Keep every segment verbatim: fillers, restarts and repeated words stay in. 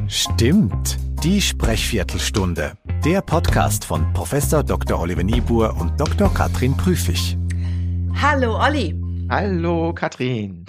Stimmt, die Sprechviertelstunde. Der Podcast von Professor Doktor Oliver Niebuhr und Doktor Katrin Prüfig. Hallo Olli. Hallo Katrin.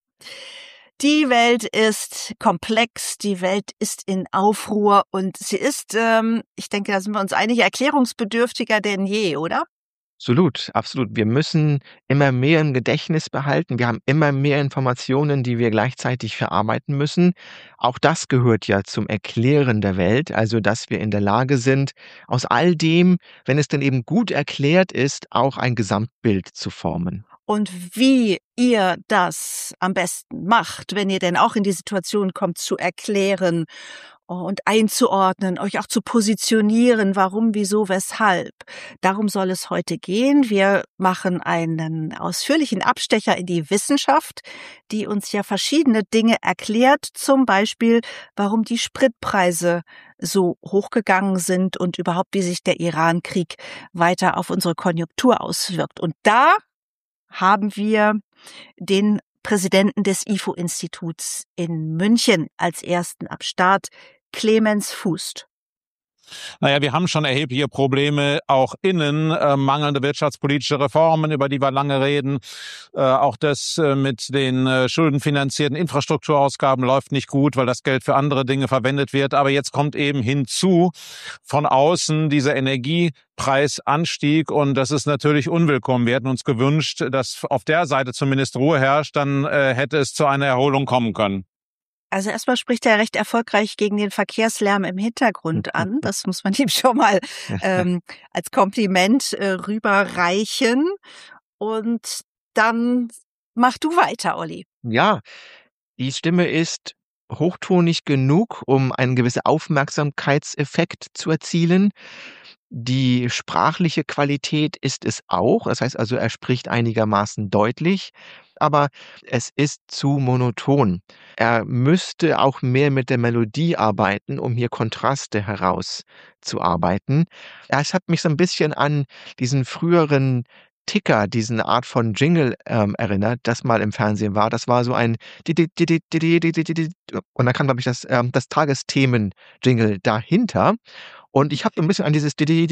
Die Welt ist komplex, die Welt ist in Aufruhr und sie ist, ähm, ich denke, da sind wir uns einig, erklärungsbedürftiger denn je, oder? Absolut, absolut. Wir müssen immer mehr im Gedächtnis behalten. Wir haben immer mehr Informationen, die wir gleichzeitig verarbeiten müssen. Auch das gehört ja zum Erklären der Welt, also dass wir in der Lage sind, aus all dem, wenn es denn eben gut erklärt ist, auch ein Gesamtbild zu formen. Und wie ihr das am besten macht, wenn ihr denn auch in die Situation kommt, zu erklären und einzuordnen, euch auch zu positionieren, warum, wieso, weshalb. Darum soll es heute gehen. Wir machen einen ausführlichen Abstecher in die Wissenschaft, die uns ja verschiedene Dinge erklärt, zum Beispiel, warum die Spritpreise so hochgegangen sind und überhaupt, wie sich der Iran-Krieg weiter auf unsere Konjunktur auswirkt. Und da haben wir den Präsidenten des I F O-Instituts in München als ersten am Start, Clemens Fußt. Naja, wir haben schon erhebliche Probleme, auch innen, äh, mangelnde wirtschaftspolitische Reformen, über die wir lange reden. Äh, auch das äh, mit den äh, schuldenfinanzierten Infrastrukturausgaben läuft nicht gut, weil das Geld für andere Dinge verwendet wird. Aber jetzt kommt eben hinzu von außen dieser Energiepreisanstieg und das ist natürlich unwillkommen. Wir hätten uns gewünscht, dass auf der Seite zumindest Ruhe herrscht, dann äh, hätte es zu einer Erholung kommen können. Also erstmal spricht er recht erfolgreich gegen den Verkehrslärm im Hintergrund an. Das muss man ihm schon mal ähm, als Kompliment äh, rüberreichen. Und dann mach du weiter, Olli. Ja, die Stimme ist hochtonig genug, um einen gewissen Aufmerksamkeitseffekt zu erzielen. Die sprachliche Qualität ist es auch. Das heißt also, er spricht einigermaßen deutlich, aber es ist zu monoton. Er müsste auch mehr mit der Melodie arbeiten, um hier Kontraste herauszuarbeiten. Es hat mich so ein bisschen an diesen früheren Ticker, diesen Art von Jingle ähm, erinnert, das mal im Fernsehen war. Das war so ein und dann kam, glaube ich, das, ähm, das Tagesthemen-Jingle dahinter. Und ich habe so ein bisschen an dieses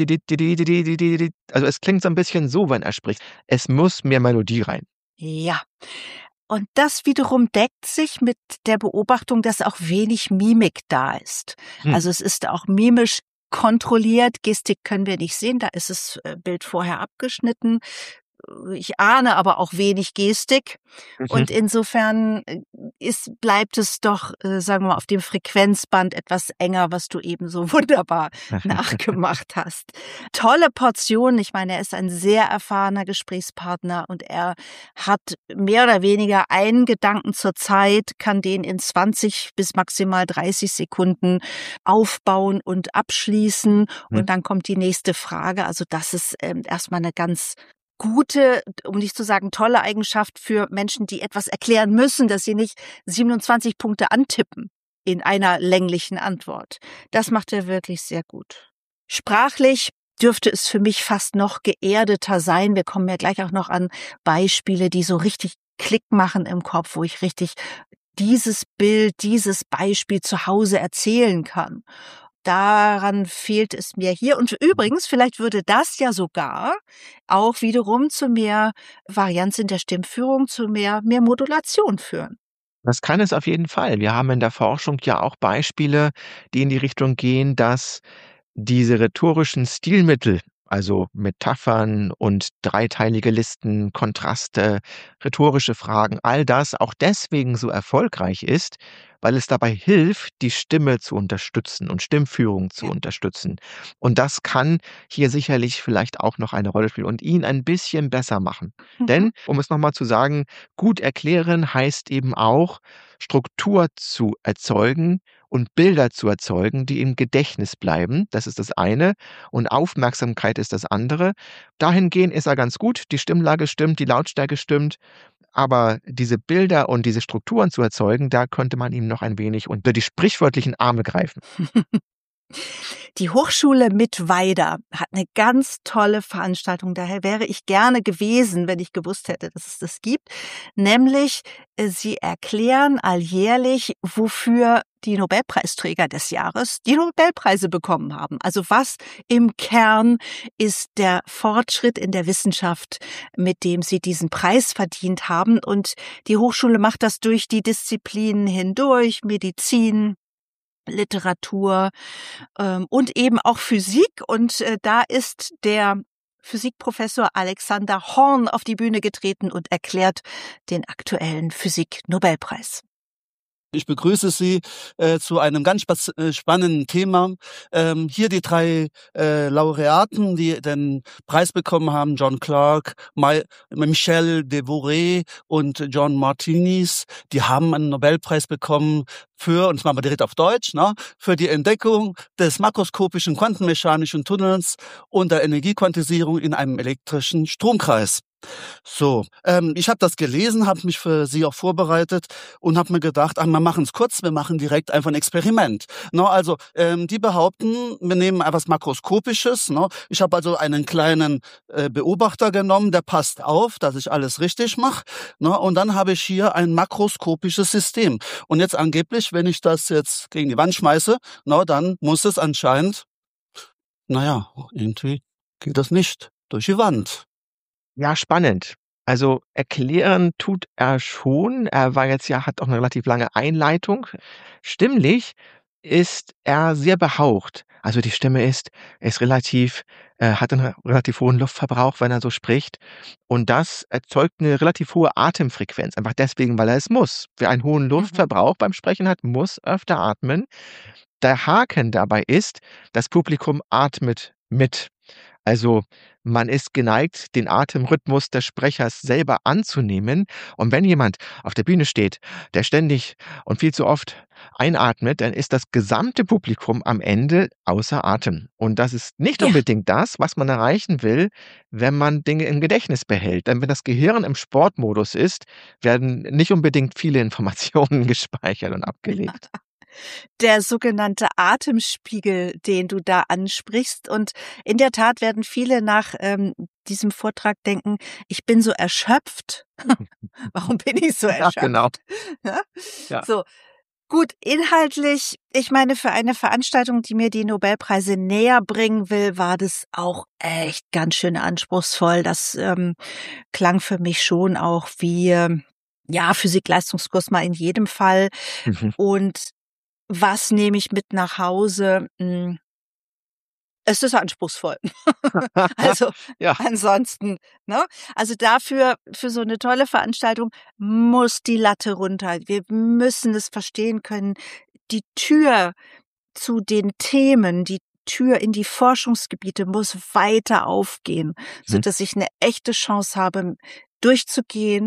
also es klingt so ein bisschen so, wenn er spricht. Es muss mehr Melodie rein. Ja. Und das wiederum deckt sich mit der Beobachtung, dass auch wenig Mimik da ist. Hm. Also es ist auch mimisch kontrolliert. Gestik können wir nicht sehen, da ist das Bild vorher abgeschnitten. Ich ahne aber auch wenig Gestik. Mhm. Und insofern ist, bleibt es doch, äh, sagen wir mal, auf dem Frequenzband etwas enger, was du eben so wunderbar nachgemacht hast. Tolle Portion. Ich meine, er ist ein sehr erfahrener Gesprächspartner und er hat mehr oder weniger einen Gedanken zur Zeit, kann den in zwanzig bis maximal dreißig Sekunden aufbauen und abschließen. Mhm. Und dann kommt die nächste Frage. Also das ist ähm, erstmal eine ganz gute, um nicht zu sagen tolle Eigenschaft für Menschen, die etwas erklären müssen, dass sie nicht siebenundzwanzig Punkte antippen in einer länglichen Antwort. Das macht er wirklich sehr gut. Sprachlich dürfte es für mich fast noch geerdeter sein. Wir kommen ja gleich auch noch an Beispiele, die so richtig Klick machen im Kopf, wo ich richtig dieses Bild, dieses Beispiel zu Hause erzählen kann. Daran fehlt es mir hier. Und übrigens, vielleicht würde das ja sogar auch wiederum zu mehr Varianz in der Stimmführung, zu mehr, mehr Modulation führen. Das kann es auf jeden Fall. Wir haben in der Forschung ja auch Beispiele, die in die Richtung gehen, dass diese rhetorischen Stilmittel, also Metaphern und dreiteilige Listen, Kontraste, rhetorische Fragen, all das auch deswegen so erfolgreich ist, weil es dabei hilft, die Stimme zu unterstützen und Stimmführung zu unterstützen. Und das kann hier sicherlich vielleicht auch noch eine Rolle spielen und ihn ein bisschen besser machen. Mhm. Denn, um es nochmal zu sagen, gut erklären heißt eben auch, Struktur zu erzeugen und Bilder zu erzeugen, die im Gedächtnis bleiben. Das ist das eine. Und Aufmerksamkeit ist das andere. Dahingehend ist er ganz gut. Die Stimmlage stimmt, die Lautstärke stimmt. Aber diese Bilder und diese Strukturen zu erzeugen, da könnte man ihm noch ein wenig unter die sprichwörtlichen Arme greifen. Die Hochschule Mittweida hat eine ganz tolle Veranstaltung. Daher wäre ich gerne gewesen, wenn ich gewusst hätte, dass es das gibt. Nämlich, sie erklären alljährlich, wofür die Nobelpreisträger des Jahres die Nobelpreise bekommen haben. Also was im Kern ist der Fortschritt in der Wissenschaft, mit dem sie diesen Preis verdient haben. Und die Hochschule macht das durch die Disziplinen hindurch, Medizin, Literatur ähm, und eben auch Physik. Und äh, da ist der Physikprofessor Alexander Horn auf die Bühne getreten und erklärt den aktuellen Physik-Nobelpreis. Ich begrüße Sie äh, zu einem ganz spa- äh, spannenden Thema. Ähm, hier die drei äh, Laureaten, die den Preis bekommen haben, John Clark, My- Michel Devoret und John Martinis, die haben einen Nobelpreis bekommen für, und das machen wir direkt auf Deutsch, ne, für die Entdeckung des makroskopischen quantenmechanischen Tunnels und der Energiequantisierung in einem elektrischen Stromkreis. So, ähm, ich habe das gelesen, habe mich für Sie auch vorbereitet und habe mir gedacht, ach, wir machen es kurz, wir machen direkt einfach ein Experiment. No, also ähm, die behaupten, wir nehmen etwas Makroskopisches. No? Ich habe also einen kleinen äh, Beobachter genommen, der passt auf, dass ich alles richtig mache. No? Und dann habe ich hier ein makroskopisches System. Und jetzt angeblich, wenn ich das jetzt gegen die Wand schmeiße, no, dann muss es anscheinend, naja, irgendwie geht das nicht durch die Wand. Ja, spannend. Also erklären tut er schon. Er war jetzt ja, hat auch eine relativ lange Einleitung. Stimmlich ist er sehr behaucht. Also die Stimme ist, ist relativ, äh, hat einen relativ hohen Luftverbrauch, wenn er so spricht. Und das erzeugt eine relativ hohe Atemfrequenz. Einfach deswegen, weil er es muss. Wer einen hohen Luftverbrauch beim Sprechen hat, muss öfter atmen. Der Haken dabei ist, das Publikum atmet mit. Also man ist geneigt, den Atemrhythmus des Sprechers selber anzunehmen. Und wenn jemand auf der Bühne steht, der ständig und viel zu oft einatmet, dann ist das gesamte Publikum am Ende außer Atem. Und das ist nicht Ja. unbedingt das, was man erreichen will, wenn man Dinge im Gedächtnis behält. Denn wenn das Gehirn im Sportmodus ist, werden nicht unbedingt viele Informationen gespeichert und abgelegt. Der sogenannte Atemspiegel, den du da ansprichst. Und in der Tat werden viele nach ähm, diesem Vortrag denken, ich bin so erschöpft. Warum bin ich so Ja, erschöpft? genau. Ja? Ja. So. Gut, inhaltlich, ich meine, für eine Veranstaltung, die mir die Nobelpreise näher bringen will, war das auch echt ganz schön anspruchsvoll. Das ähm, klang für mich schon auch wie, ähm, ja, Physik-Leistungskurs mal in jedem Fall. Mhm. Und was nehme ich mit nach Hause? Hm, Es ist anspruchsvoll. Also Ja. ansonsten, ne? Also dafür, für so eine tolle Veranstaltung muss die Latte runter. Wir müssen es verstehen können. Die Tür zu den Themen, die Tür in die Forschungsgebiete muss weiter aufgehen, sodass ich eine echte Chance habe, durchzugehen,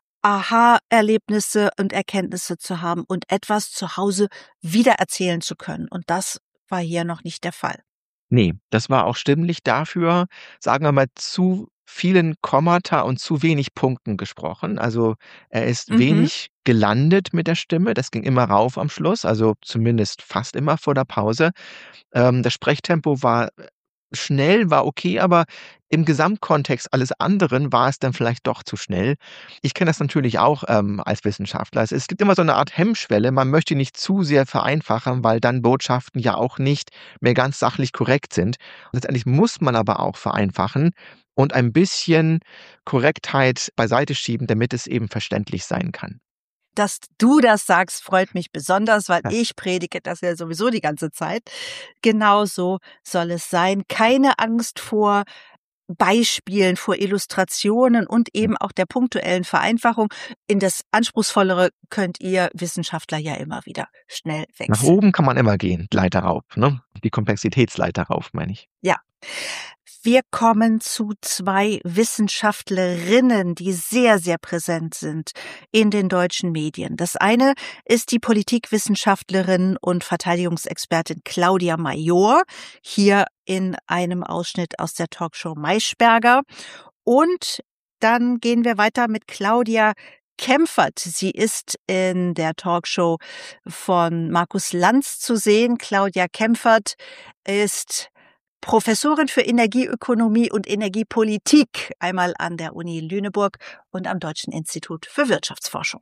Aha-Erlebnisse und Erkenntnisse zu haben und etwas zu Hause wiedererzählen zu können. Und das war hier noch nicht der Fall. Nee, das war auch stimmlich dafür, sagen wir mal, zu vielen Kommata und zu wenig Punkten gesprochen. Also er ist Mhm. wenig gelandet mit der Stimme. Das ging immer rauf am Schluss, also zumindest fast immer vor der Pause. Ähm, das Sprechtempo war schnell, war okay, aber im Gesamtkontext alles anderen war es dann vielleicht doch zu schnell. Ich kenne das natürlich auch ähm, als Wissenschaftler. Es, es gibt immer so eine Art Hemmschwelle. Man möchte nicht zu sehr vereinfachen, weil dann Botschaften ja auch nicht mehr ganz sachlich korrekt sind. Und letztendlich muss man aber auch vereinfachen und ein bisschen Korrektheit beiseite schieben, damit es eben verständlich sein kann. Dass du das sagst, freut mich besonders, weil Ja. ich predige das ja sowieso die ganze Zeit. Genau so soll es sein. Keine Angst vor Beispielen, vor Illustrationen und eben auch der punktuellen Vereinfachung. In das Anspruchsvollere könnt ihr Wissenschaftler ja immer wieder schnell Nach wechseln. oben kann man immer gehen, Leiter rauf, ne? Die Komplexitätsleiter rauf, meine ich. Ja. Wir kommen zu zwei Wissenschaftlerinnen, die sehr, sehr präsent sind in den deutschen Medien. Das eine ist die Politikwissenschaftlerin und Verteidigungsexpertin Claudia Major, hier in einem Ausschnitt aus der Talkshow Maischberger. Und dann gehen wir weiter mit Claudia Kempfert. Sie ist in der Talkshow von Markus Lanz zu sehen. Claudia Kempfert ist Professorin für Energieökonomie und Energiepolitik, einmal an der Uni Lüneburg und am Deutschen Institut für Wirtschaftsforschung.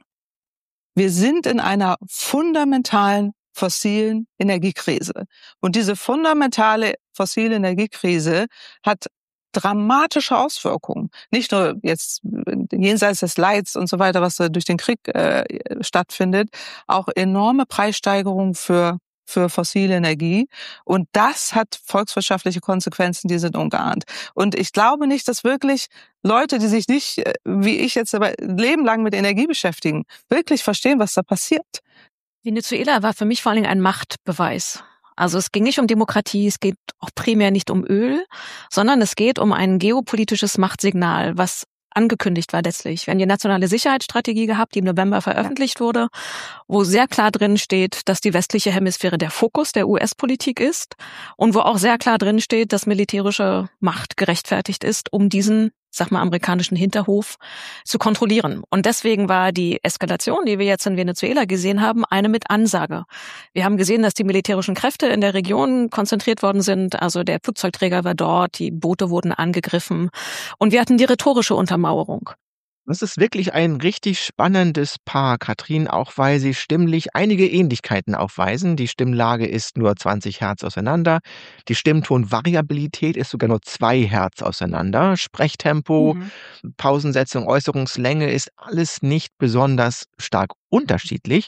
Wir sind in einer fundamentalen fossilen Energiekrise. Und diese fundamentale fossile Energiekrise hat dramatische Auswirkungen. Nicht nur jetzt jenseits des Leids und so weiter, was durch den Krieg äh, stattfindet, auch enorme Preissteigerungen für für fossile Energie. Und das hat volkswirtschaftliche Konsequenzen, die sind ungeahnt. Und ich glaube nicht, dass wirklich Leute, die sich nicht, wie ich jetzt, aber Leben lang mit Energie beschäftigen, wirklich verstehen, was da passiert. Venezuela war für mich vor allen Dingen ein Machtbeweis. Also es ging nicht um Demokratie, es geht auch primär nicht um Öl, sondern es geht um ein geopolitisches Machtsignal, was angekündigt war letztlich. Wir haben die nationale Sicherheitsstrategie gehabt, die im November veröffentlicht wurde, wo sehr klar drin steht, dass die westliche Hemisphäre der Fokus der U S-Politik ist und wo auch sehr klar drin steht, dass militärische Macht gerechtfertigt ist, um diesen, sag mal, amerikanischen Hinterhof zu kontrollieren. Und deswegen war die Eskalation, die wir jetzt in Venezuela gesehen haben, eine mit Ansage. Wir haben gesehen, dass die militärischen Kräfte in der Region konzentriert worden sind. Also der Flugzeugträger war dort, die Boote wurden angegriffen und wir hatten die rhetorische Untermauerung. Das ist wirklich ein richtig spannendes Paar, Katrin, auch weil sie stimmlich einige Ähnlichkeiten aufweisen. Die Stimmlage ist nur zwanzig Hertz auseinander. Die Stimmtonvariabilität ist sogar nur zwei Hertz auseinander. Sprechtempo, mhm. Pausensetzung, Äußerungslänge ist alles nicht besonders stark unterschiedlich.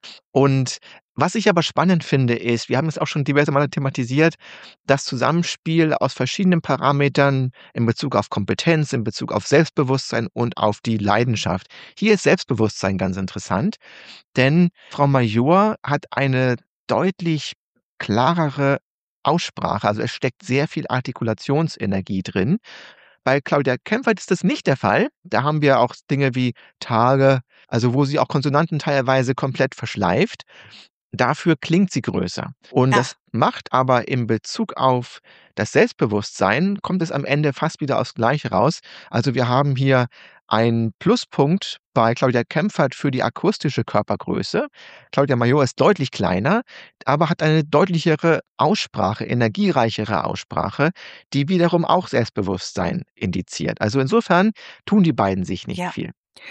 Und was ich aber spannend finde, ist, wir haben es auch schon diverse Male thematisiert, das Zusammenspiel aus verschiedenen Parametern in Bezug auf Kompetenz, in Bezug auf Selbstbewusstsein und auf die Leidenschaft. Hier ist Selbstbewusstsein ganz interessant, denn Frau Major hat eine deutlich klarere Aussprache, also es steckt sehr viel Artikulationsenergie drin. Bei Claudia Kempfert ist das nicht der Fall. Da haben wir auch Dinge wie Tage, also wo sie auch Konsonanten teilweise komplett verschleift. Dafür klingt sie größer. Und ja. das macht aber in Bezug auf das Selbstbewusstsein, kommt es am Ende fast wieder aufs Gleiche raus. Also wir haben hier einen Pluspunkt bei Claudia Kempfert für die akustische Körpergröße. Claudia Major ist deutlich kleiner, aber hat eine deutlichere Aussprache, energiereichere Aussprache, die wiederum auch Selbstbewusstsein indiziert. Also insofern tun die beiden sich nicht ja. viel.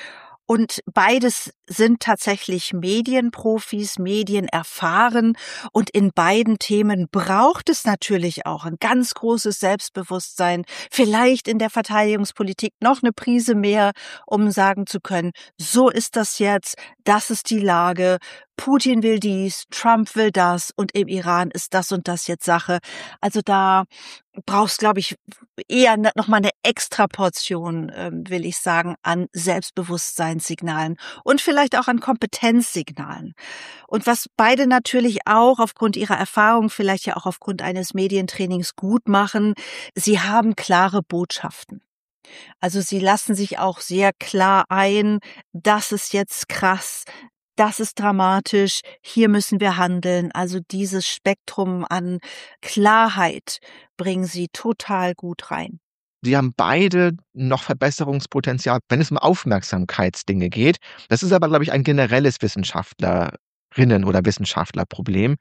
Und beides sind tatsächlich Medienprofis, medienerfahren. Und in beiden Themen braucht es natürlich auch ein ganz großes Selbstbewusstsein. Vielleicht in der Verteidigungspolitik noch eine Prise mehr, um sagen zu können, so ist das jetzt, das ist die Lage. Putin will dies, Trump will das und im Iran ist das und das jetzt Sache. Also da brauchst, glaube ich, eher noch mal eine extra Portion, äh, will ich sagen, an Selbstbewusstseinssignalen und vielleicht auch an Kompetenzsignalen. Und was beide natürlich auch aufgrund ihrer Erfahrung, vielleicht ja auch aufgrund eines Medientrainings gut machen, sie haben klare Botschaften. Also sie lassen sich auch sehr klar ein, das ist jetzt krass, das ist dramatisch, hier müssen wir handeln. Also dieses Spektrum an Klarheit bringen sie total gut rein. Sie haben beide noch Verbesserungspotenzial, wenn es um Aufmerksamkeitsdinge geht. Das ist aber, glaube ich, ein generelles Wissenschaftlerinnen- oder Wissenschaftlerproblem,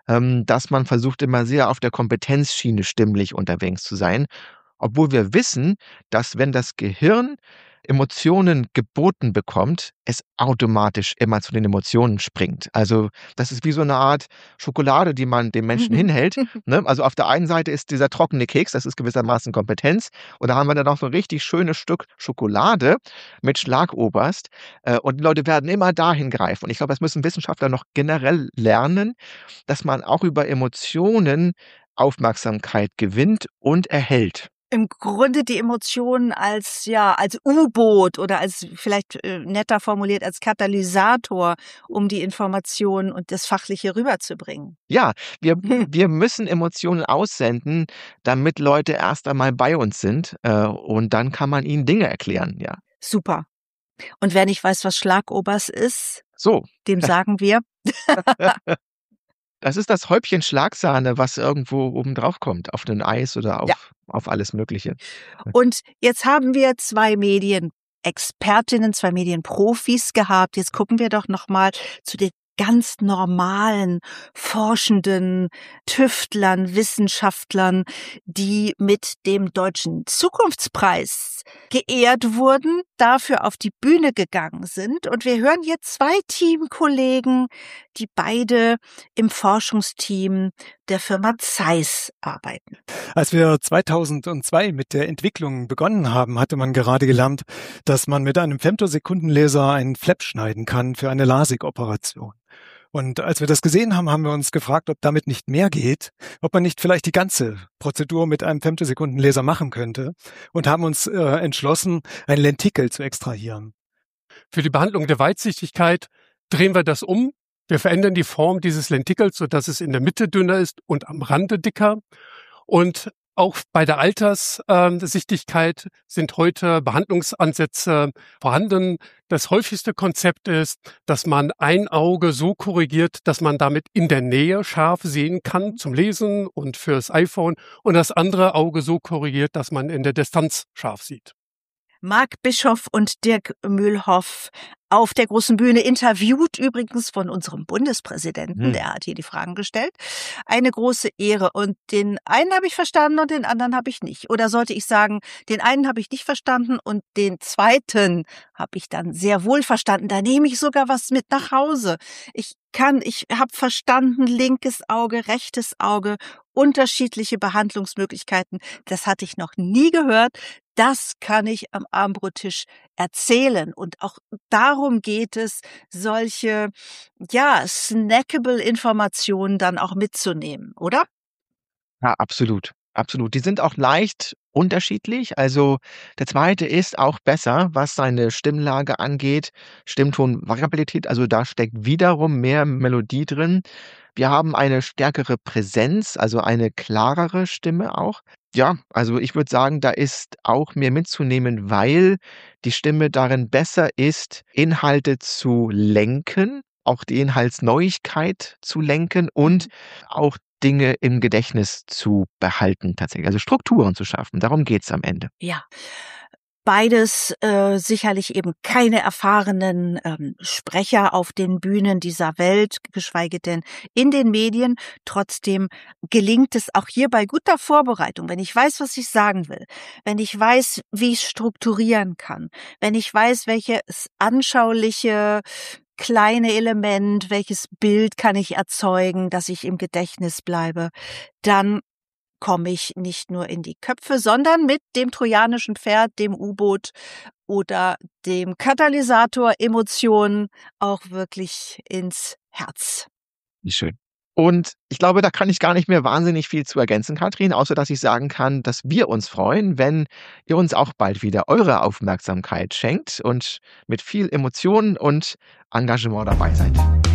dass man versucht, immer sehr auf der Kompetenzschiene stimmlich unterwegs zu sein, obwohl wir wissen, dass wenn das Gehirn Emotionen geboten bekommt, es automatisch immer zu den Emotionen springt. Also das ist wie so eine Art Schokolade, die man dem Menschen hinhält. Ne? Also auf der einen Seite ist dieser trockene Keks, das ist gewissermaßen Kompetenz. Und da haben wir dann noch so ein richtig schönes Stück Schokolade mit Schlagoberst. Und die Leute werden immer dahin greifen. Und ich glaube, das müssen Wissenschaftler noch generell lernen, dass man auch über Emotionen Aufmerksamkeit gewinnt und erhält. Im Grunde die Emotionen als, ja, als U-Boot oder als, vielleicht äh, netter formuliert, als Katalysator, um die Informationen und das Fachliche rüberzubringen. Ja, wir, wir müssen Emotionen aussenden, damit Leute erst einmal bei uns sind äh, und dann kann man ihnen Dinge erklären, ja. Super. Und wer nicht weiß, was Schlagobers ist, so. dem sagen wir. Das ist das Häubchen Schlagsahne, was irgendwo oben drauf kommt, auf ein Eis oder auf, ja. auf alles Mögliche. Und jetzt haben wir zwei Medien Medienexpertinnen, zwei Medienprofis gehabt. Jetzt gucken wir doch noch mal zu den ganz normalen Forschenden, Tüftlern, Wissenschaftlern, die mit dem Deutschen Zukunftspreis geehrt wurden, dafür auf die Bühne gegangen sind. Und wir hören jetzt zwei Teamkollegen, die beide im Forschungsteam der Firma Zeiss arbeiten. Als wir zweitausendzwei mit der Entwicklung begonnen haben, hatte man gerade gelernt, dass man mit einem Femtosekundenlaser einen Flap schneiden kann für eine LASIK-Operation. Und als wir das gesehen haben, haben wir uns gefragt, ob damit nicht mehr geht, ob man nicht vielleicht die ganze Prozedur mit einem Femtosekundenlaser machen könnte und haben uns äh, entschlossen, ein Lentikel zu extrahieren. Für die Behandlung der Weitsichtigkeit drehen wir das um. Wir verändern die Form dieses Lentikels, sodass es in der Mitte dünner ist und am Rande dicker. Und auch bei der Alterssichtigkeit sind heute Behandlungsansätze vorhanden. Das häufigste Konzept ist, dass man ein Auge so korrigiert, dass man damit in der Nähe scharf sehen kann zum Lesen und fürs iPhone und das andere Auge so korrigiert, dass man in der Distanz scharf sieht. Marc Bischof und Dirk Mühlhoff auf der großen Bühne, interviewt übrigens von unserem Bundespräsidenten, hm. der hat hier die Fragen gestellt. Eine große Ehre. Und den einen habe ich verstanden und den anderen habe ich nicht. Oder sollte ich sagen, den einen habe ich nicht verstanden und den zweiten habe ich dann sehr wohl verstanden. Da nehme ich sogar was mit nach Hause. Ich kann, ich habe verstanden, linkes Auge, rechtes Auge, unterschiedliche Behandlungsmöglichkeiten. Das hatte ich noch nie gehört. Das kann ich am Armbrottisch erzählen. Und auch darum geht es, solche, ja, snackable Informationen dann auch mitzunehmen, oder? Ja, absolut. Absolut. Die sind auch leicht unterschiedlich. Also der zweite ist auch besser, was seine Stimmlage angeht, Stimmtonvariabilität. Also da steckt wiederum mehr Melodie drin. Wir haben eine stärkere Präsenz, also eine klarere Stimme auch. Ja, also ich würde sagen, da ist auch mehr mitzunehmen, weil die Stimme darin besser ist, Inhalte zu lenken, auch die Inhaltsneuigkeit zu lenken und auch Dinge im Gedächtnis zu behalten tatsächlich, also Strukturen zu schaffen. Darum geht's am Ende. Ja. Beides äh, sicherlich eben keine erfahrenen ähm, Sprecher auf den Bühnen dieser Welt, geschweige denn in den Medien. Trotzdem gelingt es auch hier bei guter Vorbereitung, wenn ich weiß, was ich sagen will, wenn ich weiß, wie ich strukturieren kann, wenn ich weiß, welches anschauliche kleine Element, welches Bild kann ich erzeugen, dass ich im Gedächtnis bleibe, dann komme ich nicht nur in die Köpfe, sondern mit dem trojanischen Pferd, dem U-Boot oder dem Katalysator Emotionen auch wirklich ins Herz. Wie schön. Und ich glaube, da kann ich gar nicht mehr wahnsinnig viel zu ergänzen, Katrin, außer dass ich sagen kann, dass wir uns freuen, wenn ihr uns auch bald wieder eure Aufmerksamkeit schenkt und mit viel Emotionen und Engagement dabei seid.